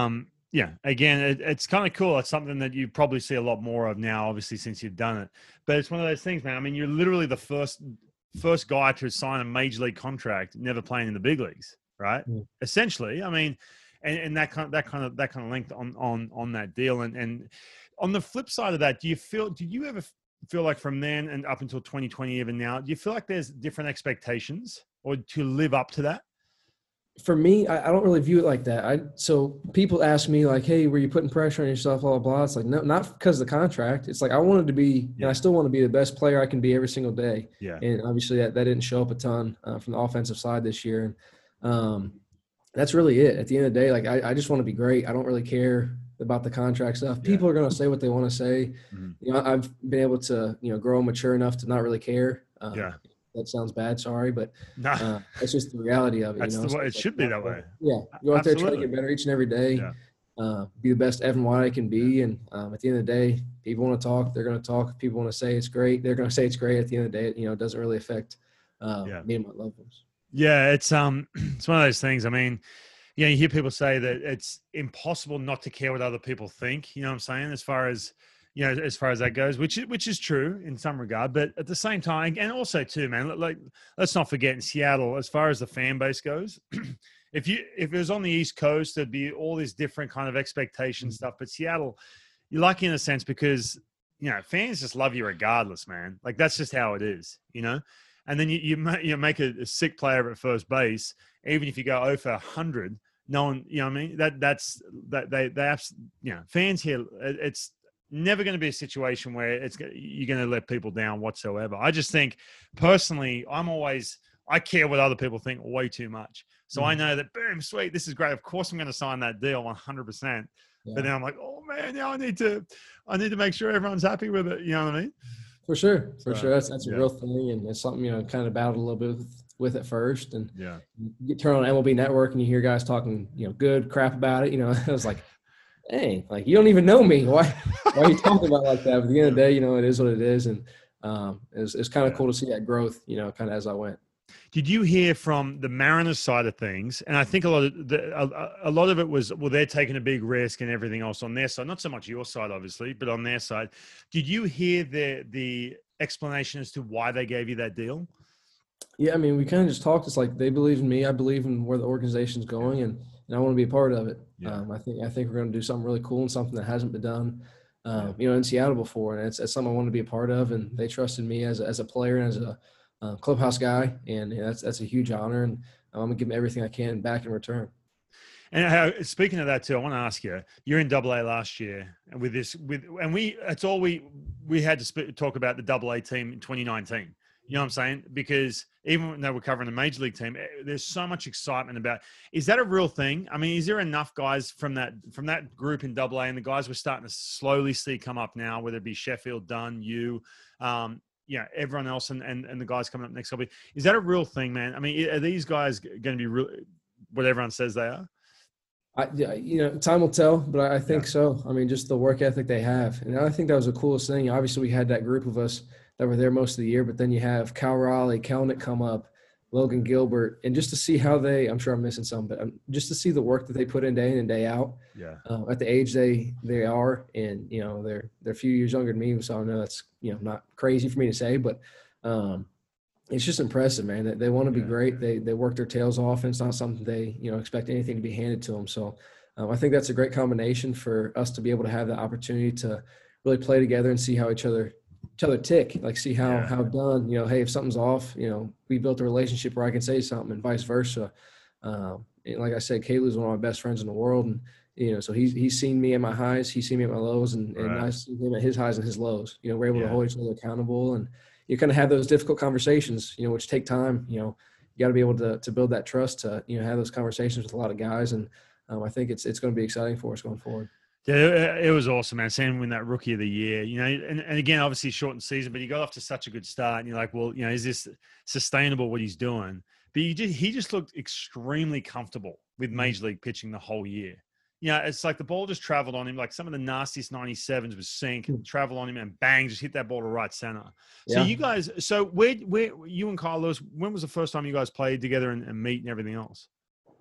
yeah, again, it, it's kind of cool. It's something that you probably see a lot more of now, obviously, since you've done it. But it's one of those things, man. I mean, you're literally the first first guy to sign a major league contract, never playing in the big leagues, right? Mm. Essentially, I mean, and, and that kind of, that kind of that kind of length on on on that deal. And and on the flip side of that, do you feel? Did you ever feel like from then and up until twenty twenty, even now, do you feel like there's different expectations or to live up to that? For me, I, I don't really view it like that. I so people ask me like, "Hey, were you putting pressure on yourself?" Blah blah blah. It's like no, not because of the contract. It's like I wanted to be, yeah. and I still want to be the best player I can be every single day. Yeah. And obviously that, that didn't show up a ton uh, from the offensive side this year. And um, that's really it. At the end of the day, like I, I just want to be great. I don't really care about the contract stuff. People yeah. are going to say what they want to say. Mm-hmm. You know, I've been able to you know grow and mature enough to not really care. Um, yeah. That sounds bad, sorry, but nah. uh, it's just the reality of it. That's you know? the way, it should be that way. Yeah, go out there, try to get better each and every day, yeah. uh, be the best Evan White I can be, yeah. and um, at the end of the day, people want to talk, they're going to talk. If people want to say it's great, they're going to say it's great. At the end of the day, you know, it doesn't really affect uh, yeah. me and my loved ones. Yeah, it's um, it's one of those things. I mean, you know, you hear people say that it's impossible not to care what other people think. You know what I'm saying? As far as you know, as far as that goes, which is, which is true in some regard, but at the same time, and also too, man, like, let's not forget in Seattle, as far as the fan base goes, if you, if it was on the East Coast, there'd be all these different kind of expectation stuff, but Seattle, you're lucky in a sense because, you know, fans just love you regardless, man. Like that's just how it is, you know? And then you, you, make, you make a, a sick player at first base, even if you go oh for one hundred, no one, you know what I mean? That that's, that they, they have, you know, fans here, it's, never going to be a situation where it's you're going to let people down whatsoever. I just think personally, I'm always, I care what other people think way too much. So mm-hmm. I know that, boom, sweet, this is great. Of course I'm going to sign that deal one hundred percent. Yeah. But then I'm like, oh man, now I need to, I need to make sure everyone's happy with it. You know what I mean? For sure. For so, sure. That's, that's yeah. a real thing. And it's something, you know, kind of battled a little bit with, with it first. And yeah, you turn on M L B Network and you hear guys talking, you know, good crap about it. You know, I was like, dang, like you don't even know me. Why, why are you talking about it like that? But at the end of the day, you know, it is what it is. And um, it's, it's kind of yeah. cool to see that growth, you know, kind of as I went. Did you hear from the Mariners side of things? And I think a lot of the, a, a lot of it was, well, they're taking a big risk and everything else on their side. Not so much your side, obviously, but on their side. Did you hear the the explanation as to why they gave you that deal? Yeah, I mean, we kind of just talked. It's like they believe in me. I believe in where the organization's going, and, and I want to be a part of it. Yeah. Um, I think I think we're going to do something really cool and something that hasn't been done, um, yeah. you know, in Seattle before, and it's, it's something I want to be a part of. And they trusted me as a, as a player and as a uh, clubhouse guy, and you know, that's that's a huge honor. And I'm gonna give them everything I can back in return. And how, speaking of that too, I want to ask you: you're in Double A last year, and with this, with and we, it's all we we had to sp- talk about the Double A team in twenty nineteen. You know what I'm saying? Because even when they were covering the major league team, there's so much excitement about. Is that a real thing? I mean, is there enough guys from that from that group in Double A, and the guys we're starting to slowly see come up now, whether it be Sheffield, Dunn, you, um, you know, everyone else, and, and and the guys coming up next couple. Is that a real thing, man? I mean, are these guys going to be real? What everyone says they are? I, you know, time will tell, but I think yeah. so. I mean, just the work ethic they have, and I think that was the coolest thing. Obviously, we had that group of us that were there most of the year, but then you have Cal Raleigh, Kelnick come up, Logan Gilbert, and just to see how they, I'm sure I'm missing some, but um, just to see the work that they put in day in and day out. Yeah. Uh, at the age they they are, and you know they're they're a few years younger than me, so I know that's you know not crazy for me to say, but um, it's just impressive, man. They, they want to be yeah. great. They they work their tails off, and it's not something they you know expect anything to be handed to them. So um, I think that's a great combination for us to be able to have the opportunity to really play together and see how each other. each other tick, like see how yeah. how done, you know, hey, if something's off, you know, we built a relationship where I can say something and vice versa. Um, and like I said, Kalu's one of my best friends in the world. And, you know, so he's, he's seen me at my highs, he's seen me at my lows, and, and right. I see him at his highs and his lows. You know, we're able yeah. to hold each other accountable, and you kind of have those difficult conversations, you know, which take time. You know, you got to be able to to build that trust to, you know, have those conversations with a lot of guys. And um, I think it's it's going to be exciting for us going forward. Yeah, it was awesome, man. Seeing him win that Rookie of the Year, you know, and, and again, obviously shortened season, but he got off to such a good start. And you're like, well, you know, is this sustainable what he's doing? But he just, he just looked extremely comfortable with Major League pitching the whole year. You know, it's like the ball just traveled on him. Like some of the nastiest ninety-sevens was sink, mm. travel on him, and bang, just hit that ball to right center. So yeah. you guys, so where, where you and Carlos, when was the first time you guys played together and, and meet and everything else?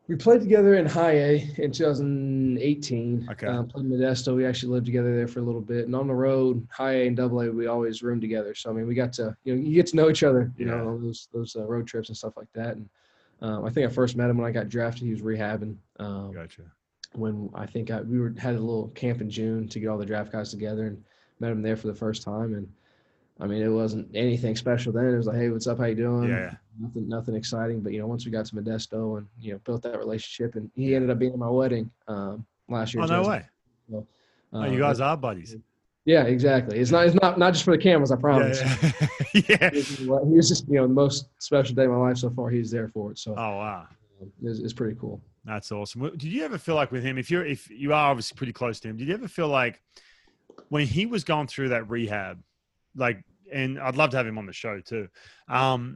We played together in high A in two thousand eighteen. Okay. Um, played Modesto. We actually lived together there for a little bit. And on the road, high A and double A, we always roomed together. So, I mean, we got to, you know, you get to know each other, you Yeah. know, on those, those uh, road trips and stuff like that. And um, I think I first met him when I got drafted. He was rehabbing. Um, Gotcha. When I think I, we were had a little camp in June to get all the draft guys together and met him there for the first time. And, I mean, it wasn't anything special then. It was like, hey, what's up? How you doing? Yeah. Nothing, nothing exciting. But, you know, once we got to Modesto and, you know, built that relationship, and he ended up being at my wedding um, last year. Oh, no way. So, Oh, um, you guys are buddies. Yeah, exactly. It's not, it's not, not just for the cameras, I promise. Yeah. yeah. He was just, you know, the most special day of my life so far. He's there for it. So Oh, wow. um, it's, it's pretty cool. That's awesome. Did you ever feel like with him, if you're, if you are obviously pretty close to him, did you ever feel like when he was going through that rehab, like, and I'd love to have him on the show too. Um,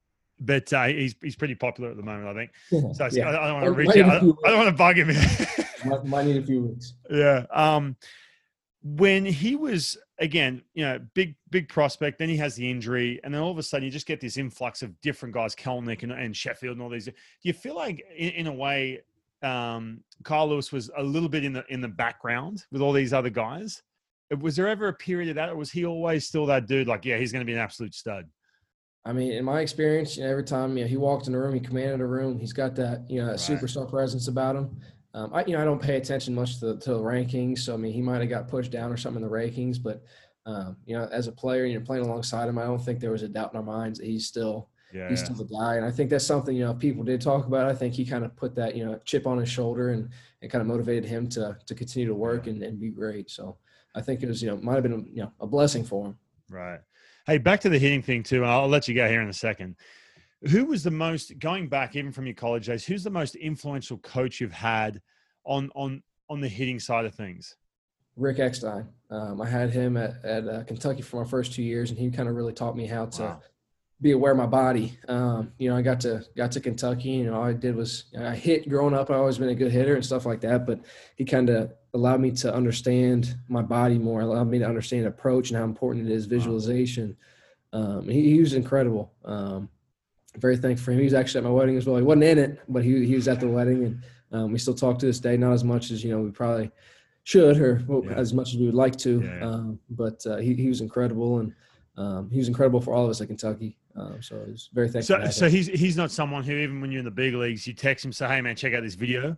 but uh, he's he's pretty popular at the moment, I think. So Yeah. I, I don't want to Might reach need a out. I, few I don't want to bug him. Might, might need a few weeks. yeah. Um, when he was again, you know, big big prospect, then he has the injury, and then all of a sudden you just get this influx of different guys, Kelnick and, and Sheffield and all these. Do you feel like in, in a way, um, Kyle Lewis was a little bit in the in the background with all these other guys? Was there ever a period of that, or was he always still that dude? Like, yeah, he's going to be an absolute stud. I mean, in my experience, you know, every time you know, he walked in the room, he commanded a room. He's got that, you know, that Right. superstar presence about him. Um, I, you know, I don't pay attention much to the, to the rankings. So, I mean, he might have got pushed down or something in the rankings. But, um, you know, as a player, and you're playing alongside him, I don't think there was a doubt in our minds that he's still Yeah, he's still the guy. And I think that's something, you know, people did talk about. I think he kind of put that, you know, chip on his shoulder and, and kind of motivated him to to continue to work and, and be great. So I think it was, you know, might have been, you know, a blessing for him. right. Hey, back to the hitting thing too, and I'll let you go here in a second. Who was the most, going back even from your college days, who's the most influential coach you've had on on on the hitting side of things? Rick Eckstein. Um, I had him at, at uh, Kentucky for my first two years, and he kind of really taught me how to Wow. be aware of my body. Um, you know, I got to got to Kentucky, you know, all I did was I hit growing up. I've always been a good hitter and stuff like that, but he kind of allowed me to understand my body more, allowed me to understand approach and how important it is, visualization. Um, he, he was incredible. Um, very thankful for him. He was actually at my wedding as well. He wasn't in it, but he he was at the wedding, and um, we still talk to this day. Not as much as you know we probably should, or well, Yeah. as much as we would like to. Yeah. Um, but uh, he he was incredible, and um, he was incredible for all of us at Kentucky. Um, so I was very thankful. So to have so him. he's he's not someone who, even when you're in the big leagues, you text him, say, hey man, check out this video.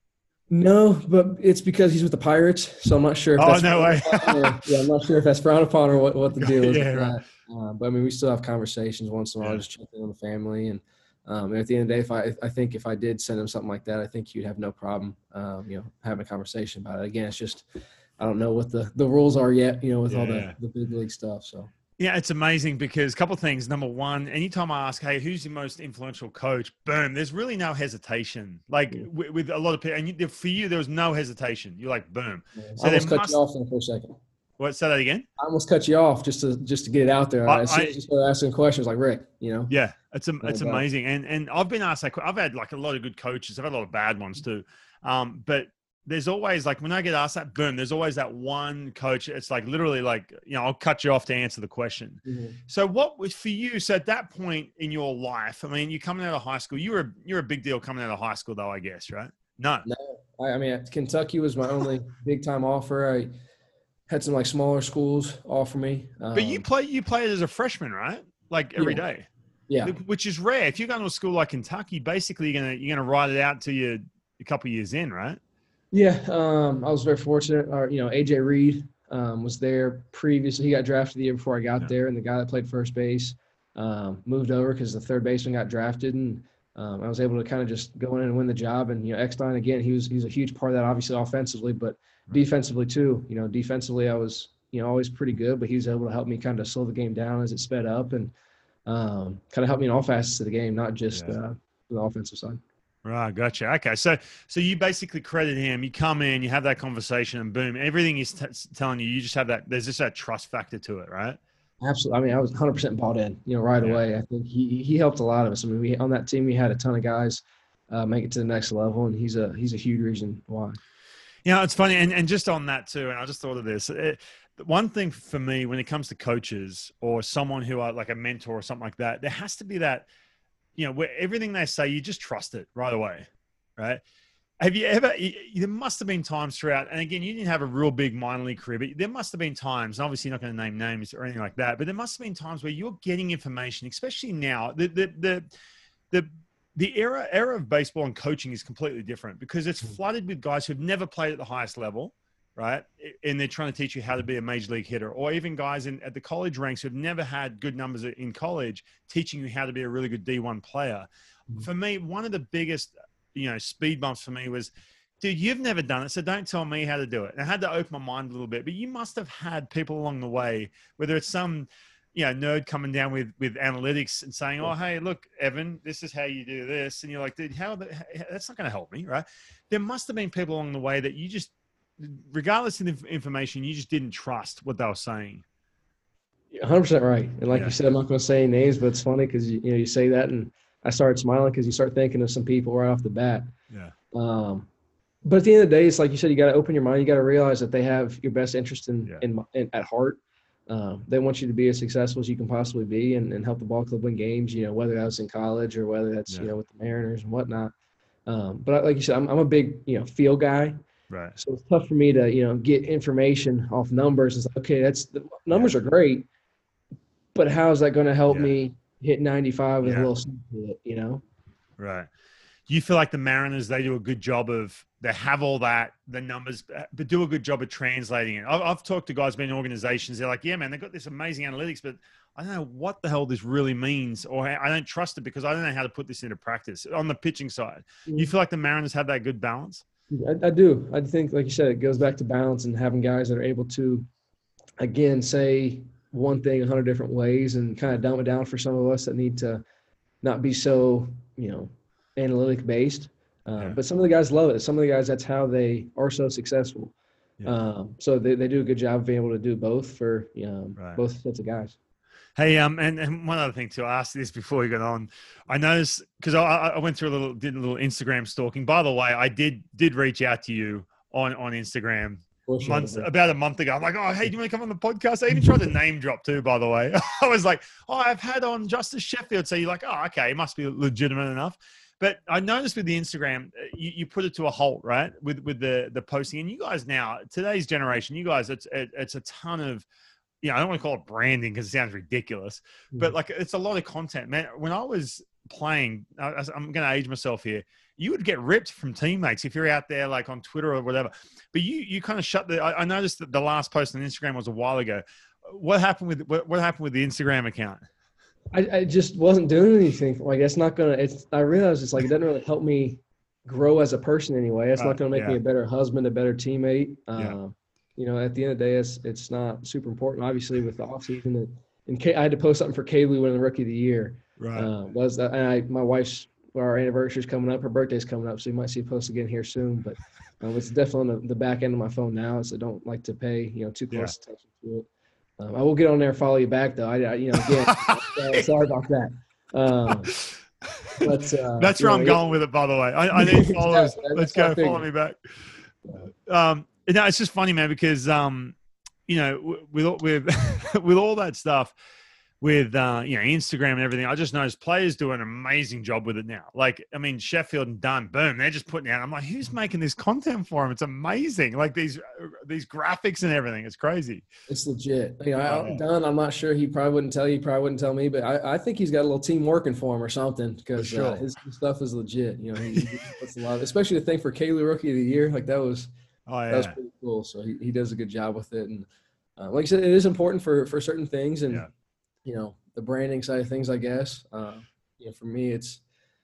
No, but it's because he's with the Pirates, so I'm not sure. If Oh, that's no way. or, yeah, I'm not sure if that's frowned upon or what, what the deal is. Yeah, with right. that. Uh, but I mean, we still have conversations once in a while, Yeah. just checking on the family. And, um, and at the end of the day, if I, I think if I did send him something like that, I think he'd have no problem, um, you know, having a conversation about it. Again, it's just I don't know what the, the rules are yet, you know, with all Yeah. the, the big league stuff. So. Yeah, it's amazing because a couple of things. Number one, anytime I ask, hey, who's your most influential coach? Boom, there's really no hesitation. Like Yeah. with, with a lot of people, and you, for you, there was no hesitation. You're like, boom. Yeah. So I almost there cut must- you off there for a second. What? Say that again. I almost cut you off just to just to get it out there. I- as soon I- as you started asking questions, like Rick, you know. Yeah, it's am- it's doubt. amazing, and and I've been asked that. que- I've had like a lot of good coaches. I've had a lot of bad ones too, um, but there's always like when I get asked that, boom, there's always that one coach. It's like literally like you know I'll cut you off to answer the question. Mhm. So what was for you? So at that point in your life, I mean, you're coming out of high school. You're a you're a big deal coming out of high school, though, I guess, right? No. No, I, I mean Kentucky was my only big time offer. I had some like smaller schools offer me. Um, But you play you played as a freshman, right? Like every Yeah. day, yeah, which is rare. If you're going to a school like Kentucky, basically you're gonna you're gonna ride it out till you a couple of years in, right? yeah. Um, I was very fortunate. Or you know, A J Reed um, was there previously. He got drafted the year before I got Yeah. there, and the guy that played first base um, moved over because the third baseman got drafted, and um, I was able to kind of just go in and win the job. And you know, Eckstein again, he was he's a huge part of that, obviously offensively, but defensively too. You know, defensively I was you know always pretty good, but he was able to help me kind of slow the game down as it sped up, and um, kind of help me in all facets of the game, not just Yeah. uh, the offensive side. Right, gotcha. Okay, so so you basically credit him. You come in, you have that conversation, and boom, everything he's t- telling you, you just have that. There's just that trust factor to it, right? Absolutely. I mean, I was one hundred percent bought in, you know, right Yeah. away. I think he he helped a lot of us. I mean, we on that team we had a ton of guys uh, make it to the next level, and he's a he's a huge reason why. You know, it's funny, and, and just on that too, and I just thought of this. It, one thing for me when it comes to coaches or someone who are like a mentor or something like that, there has to be that, you know, where everything they say, you just trust it right away. right? Have you ever, there must have been times throughout, and again, you didn't have a real big minor league career, but there must have been times, and obviously you're not going to name names or anything like that, but there must have been times where you're getting information, especially now, the, the, the, the, the era, era of baseball and coaching is completely different because it's flooded with guys who've never played at the highest level, right? And they're trying to teach you how to be a major league hitter, or even guys in, at the college ranks who've never had good numbers in college, teaching you how to be a really good D one player. For me, one of the biggest, you know, speed bumps for me was, dude, you've never done it, so don't tell me how to do it. And I had to open my mind a little bit, but you must have had people along the way, whether it's some, you know, nerd coming down with, with analytics and saying, oh, hey, look, Evan, this is how you do this. And you're like, dude, how the, that's not going to help me, right? There must have been people along the way that you just, regardless of the information, you just didn't trust what they were saying. one hundred percent right. And like Yeah. you said, I'm not going to say names, but it's funny because, you, you know, you say that and I started smiling because you start thinking of some people right off the bat. Yeah. Um, but at the end of the day, it's like you said, you got to open your mind. You got to realize that they have your best interest in, Yeah. in, in at heart. Um, they want you to be as successful as you can possibly be and, and help the ball club win games, you know, whether that's in college or whether that's, Yeah. you know, with the Mariners and whatnot. Um, but like you said, I'm, I'm a big, you know, feel guy. Right. So it's tough for me to, you know, get information off numbers. It's like, okay, that's the numbers Yeah. are great, but how is that going to help Yeah. me hit ninety-five with Yeah. a little something to it, you know? Right. Do you feel like the Mariners, they do a good job of, they have all that, the numbers, but do a good job of translating it? I've, I've talked to guys who have been in organizations. They're like, yeah, man, they've got this amazing analytics, but I don't know what the hell this really means, or I don't trust it because I don't know how to put this into practice on the pitching side. You feel like the Mariners have that good balance? I, I do. I think, like you said, it goes back to balance and having guys that are able to, again, say one thing a hundred different ways and kind of dumb it down for some of us that need to not be so, you know, analytic based. Uh, Yeah. But some of the guys love it. Some of the guys, that's how they are so successful. Yeah. Um, so they, they do a good job of being able to do both for you know, Right. both sets of guys. Hey, um, and, and one other thing too, I asked this before we got on. I noticed because I, I went through a little, did a little Instagram stalking. By the way, I did did reach out to you on on Instagram months about a month ago. I'm like, oh, hey, do you want to come on the podcast? I even tried to name drop too, by the way. I was like, oh, I've had on Justice Sheffield. So you're like, oh, okay, it must be legitimate enough. But I noticed with the Instagram, you, you put it to a halt, right? With with the the posting, and you guys now, today's generation, you guys, it's it, it's a ton of. Yeah, I don't want to call it branding because it sounds ridiculous, but like it's a lot of content, man. When I was playing, I, I'm going to age myself here. You would get ripped from teammates if you're out there like on Twitter or whatever. But you you kind of shut the. I, I noticed that the last post on Instagram was a while ago. What happened with what, what happened with the Instagram account? I, I just wasn't doing anything. Like it's not gonna. It's. I realized it's like it doesn't really help me grow as a person anyway. It's Uh, not gonna make yeah. me a better husband, a better teammate. Yeah. Um, you know, at the end of the day, it's it's not super important. Obviously, with the off season, and, and K, I had to post something for Kaylee winning the Rookie of the Year. Right. Uh, was that, and I, my wife's our anniversary's coming up, her birthday's coming up, so you might see a post again here soon. But um, it's definitely on the, the back end of my phone now, so I don't like to pay you know too close attention to it. Um, I will get on there and follow you back though. I, I you know again, uh, sorry about that. Um, but uh, That's where you I'm know, going with it, by the way. I, I need followers. Yeah, Let's that's what I go. Follow me figured. back. Um, no, it's just funny, man, because um, you know, with with with all that stuff, with uh, you know, Instagram and everything, I just noticed players do an amazing job with it now. Like, I mean, Sheffield and Dunn, boom, they're just putting out. I'm like, who's making this content for them? It's amazing. Like these these graphics and everything. It's crazy. It's legit. You know, Oh, I, yeah. Dunn, I'm not sure. He probably wouldn't tell you. He probably wouldn't tell me. But I, I think he's got a little team working for him or something because For sure. uh, his stuff is legit. You know, he, he puts a lot, of, especially the thing for Kaylee Rookie of the Year. Like that was Oh that was yeah. pretty cool. So he, he does a good job with it. And uh, like I said, it is important for for certain things. And Yeah. you know, the branding side of things, I guess. Uh, you know, for me, it's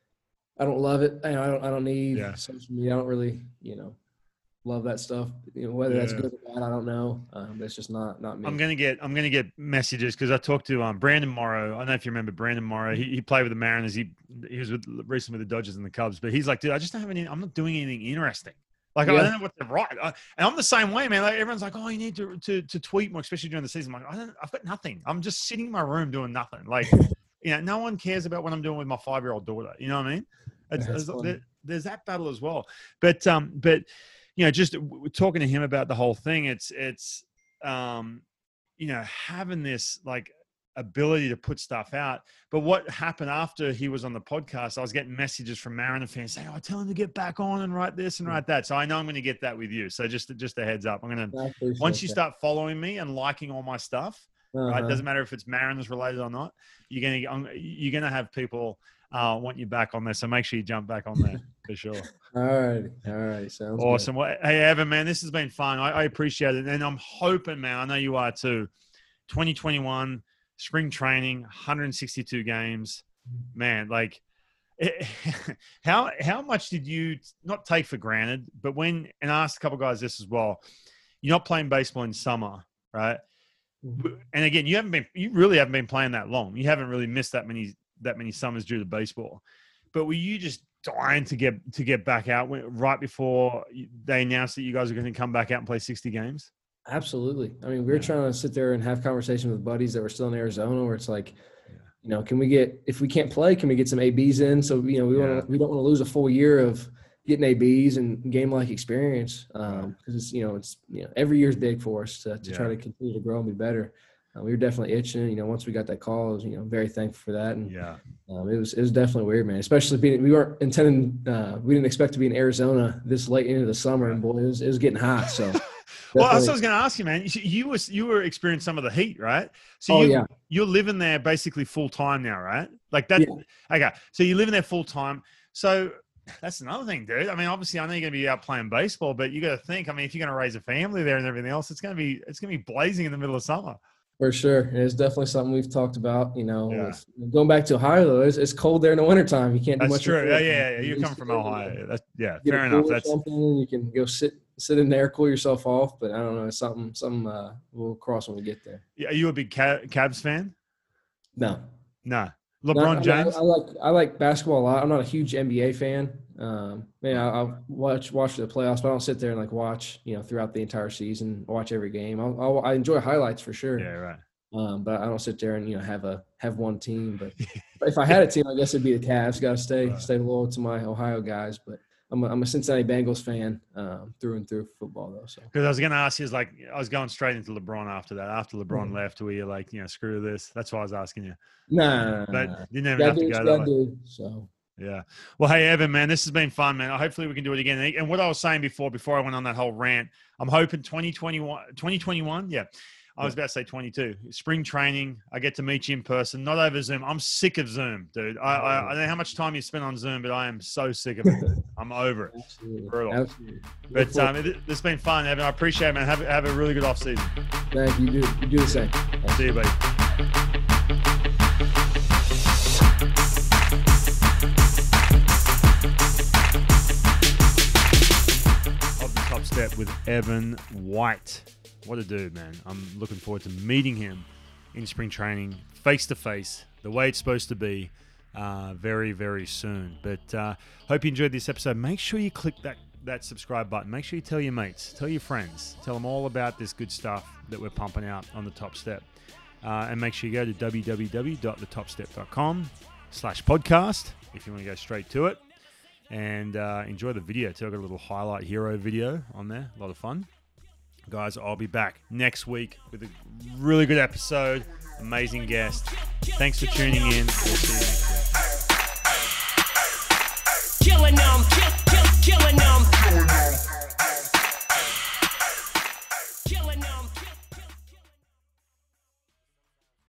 I don't love it. I, I don't. I don't need Yeah. social media. I don't really, you know, love that stuff. You know, whether that's Yeah. good or bad, I don't know. Um, but it's just not not me. I'm gonna get I'm gonna get messages because I talked to um Brandon Morrow. I don't know if you remember Brandon Morrow. He, he played with the Mariners. He he was with, recently with the Dodgers and the Cubs. But he's like, dude, I just don't have any. I'm not doing anything interesting. Like I Yeah. don't know what to write. I, and I'm the same way, man. Like everyone's like, oh, you need to to to tweet more, especially during the season. I'm like, I don't. I've got nothing. I'm just sitting in my room doing nothing. Like, you know, no one cares about what I'm doing with my five year old daughter. You know what I mean? It's, That's there's, funny. there- there's that battle as well. But um, but you know, just w- talking to him about the whole thing, it's it's um, you know, having this like ability to put stuff out. But what happened after he was on the podcast, I was getting messages from Mariner fans saying, oh, tell him to get back on and write this and write that. So I know I'm going to get that with you. So just, just a heads up. I'm going to, once you that. start following me and liking all my stuff, uh-huh. right? It doesn't matter if it's Mariners related or not. You're going to, you're going to have people uh, want you back on there. So make sure you jump back on there for sure. All right. All right. Sounds awesome. good. Well, hey, Evan, man, this has been fun. I, I appreciate it. And I'm hoping, man, I know you are too, twenty twenty-one, spring training, one hundred sixty-two games, man, like it, how, how much did you not take for granted, but when, and I asked a couple guys this as well, you're not playing baseball in summer, right? And again, you haven't been, you really haven't been playing that long. You haven't really missed that many, that many summers due to baseball, but were you just dying to get, to get back out right before they announced that you guys are going to come back out and play sixty games? Absolutely. I mean, we were yeah. trying to sit there and have conversations with buddies that were still in Arizona where it's like, yeah. you know, can we get, if we can't play, can we get some A Bs in? So, you know, we yeah. want to, we don't want to lose a full year of getting A Bs and game-like experience. Um, cause it's, you know, it's, you know, every year is big for us to, to yeah. try to continue to grow and be better. Uh, we were definitely itching, you know, once we got that call, I was, you know, very thankful for that. And yeah, um, it was, it was definitely weird, man, especially being, we weren't intending, uh, we didn't expect to be in Arizona this late into the summer and boy, it was, it was getting hot. So. Well, that's what I was going to ask you, man. You, you were you were experiencing some of the heat, right? So oh, you, yeah. you're living there basically full time now, right? Like that. Yeah. Okay, so you're living there full time. So that's another thing, dude. I mean, obviously, I know you're going to be out playing baseball, but you got to think. I mean, if you're going to raise a family there and everything else, it's going to be it's going to be blazing in the middle of summer. For sure, and it's definitely something we've talked about. You know, yeah. going back to Ohio, though, it's, it's cold there in the wintertime. You can't do that's much. That's true. Yeah, yeah, yeah. You come from Ohio. That's yeah. Fair enough. That's something you can go sit. sit in there, cool yourself off. But I don't know, it's something, something uh, we'll cross when we get there. Yeah, are you a big Cavs fan? No. No. LeBron no, James? I, I like I like basketball a lot. I'm not a huge N B A fan. Um, man, I, I'll watch watch the playoffs, but I don't sit there and like watch, you know, throughout the entire season, watch every game. I'll, I'll, I enjoy highlights for sure. Yeah, right. Um, but I don't sit there and, you know, have a have one team. But if I had a team, I guess it'd be the Cavs. Got to stay right. stay loyal to my Ohio guys, but. I'm a, I'm a Cincinnati Bengals fan um, through and through football, though. So because I was going to ask you, is like I was going straight into LeBron after that. After LeBron mm-hmm. left, were you like, you know, screw this? That's why I was asking you. Nah, but nah. you didn't even have to go that way. Do, so yeah. Well, hey Evan, man, this has been fun, man. Hopefully we can do it again. And what I was saying before, before I went on that whole rant, I'm hoping twenty twenty-one, twenty twenty-one, yeah. I was about to say twenty-two. Spring training, I get to meet you in person, not over Zoom. I'm sick of Zoom, dude. I, I, I don't know how much time you spend on Zoom, but I am so sick of it. I'm over it. Absolutely. Brutal. Absolutely. But um, it, it's been fun, Evan. I appreciate it, man. Have, have a really good off season. Thank you. You do, you do the same. I'll see you, buddy. Of the Top Step with Evan White. What a dude, man. I'm looking forward to meeting him in spring training, face-to-face, the way it's supposed to be, uh, very, very soon. But uh, hope you enjoyed this episode. Make sure you click that, that subscribe button. Make sure you tell your mates, tell your friends, tell them all about this good stuff that we're pumping out on The Top Step. Uh, and make sure you go to w w w dot the top step dot com slash podcast if you want to go straight to it. And uh, enjoy the video, too. I've got a little highlight hero video on there. A lot of fun. Guys, I'll be back next week with a really good episode, amazing guest. Thanks for tuning in. We'll see you next time.